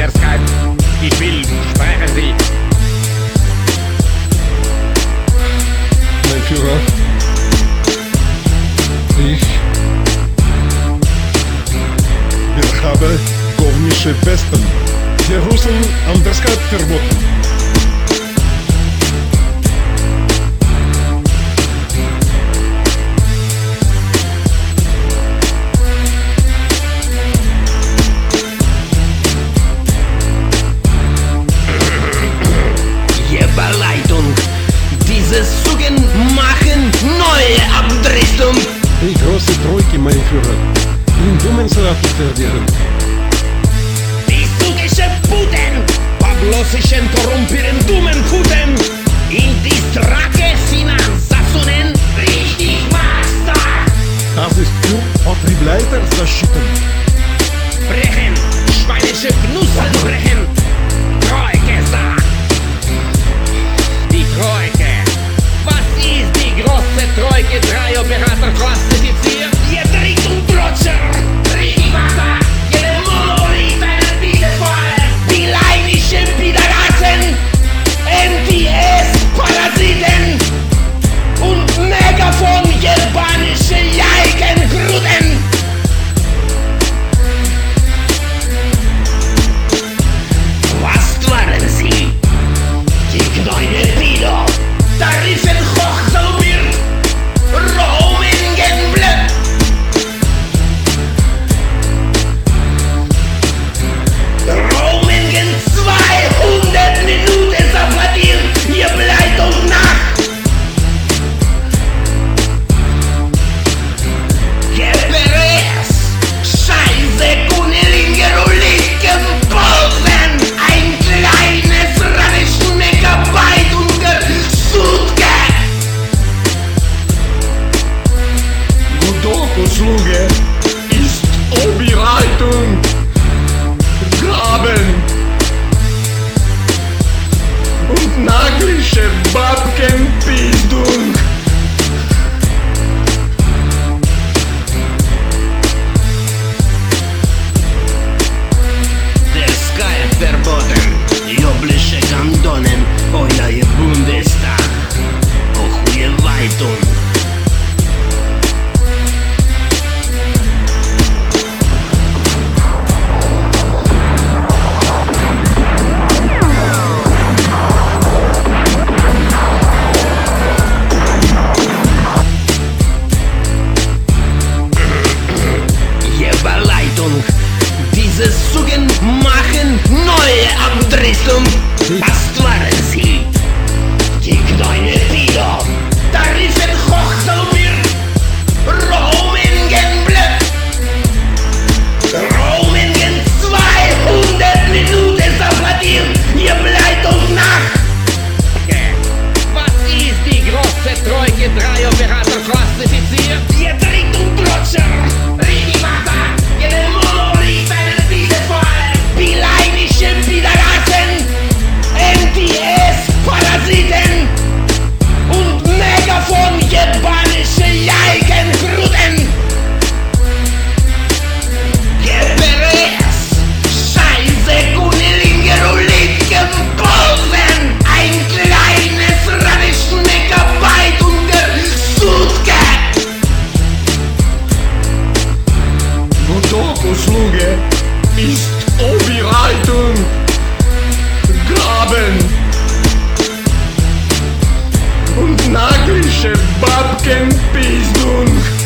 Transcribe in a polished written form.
der Skype. Ich will, sprechen Sie. Mein Führer, ich habe komische Westen. Die Russen haben der Skype verboten. Überleitung. Diese Zügen machen neue Abdrehung. Die große Troika, mein Führer. In dummen Sachen verlieren. Die zügische Puten, pablossischen korrumpieren dummen Puten. In die Strake Finanzsatzungen. Richtig Master. Das ist für Vertriebleiter защитен. Brechen, schweinische Knusseln brechen. Troike sagt. Die Troike. Was ist die große Troike? 3 Operator klassifiziert. Ihr trinkt und Trotscher. Richtig Wasser. Jede Monolithen bietet voll. Die leinischen Pideraten. MTS-Parasiten. Und Megafon japanische Jaikenkruten. Was waren sie? Die kleine Pido, Tarifen hochsalubierend, Roamingen blöd. Roamingen 200 Minuten applaudiert, ihr bleibt uns nach. Geberes, Scheiße, Kunelinger und Linkenpolsen, ein kleines Radisch Megabyte unter Sutke. Gudoko-Sluge ist Oberleitung. Graben und naglische Babkenpissung. Der Sky verboten, joblische Kantonen, euer Bundestag, hohe Weitung. Überleitung. Diese Zügen machen neue Abdrehung. Was waren sie? Die kleine Pido, Tarifen hochsalubierend, Roamingen blöd. Roamingen 200 Minuten applaudieren, ihr bleibt uns nach. Was ist die große Troike 3 Operator klassifiziert? Ihr trinkt und Trotscher. Richtig Wasser. Jede Monolithen bietet voll. Die leinischen Pideraten. MTS-Parasiten. Und Megafon japanische Jaikenkruten. Geberes, Scheiße, Kunelinger und Linkenpolsen. Ein kleines Radisch Megabyte unter Sutke. Gudoko-Sluge ist Oberleitung. Graben und naglische Babkenpissung.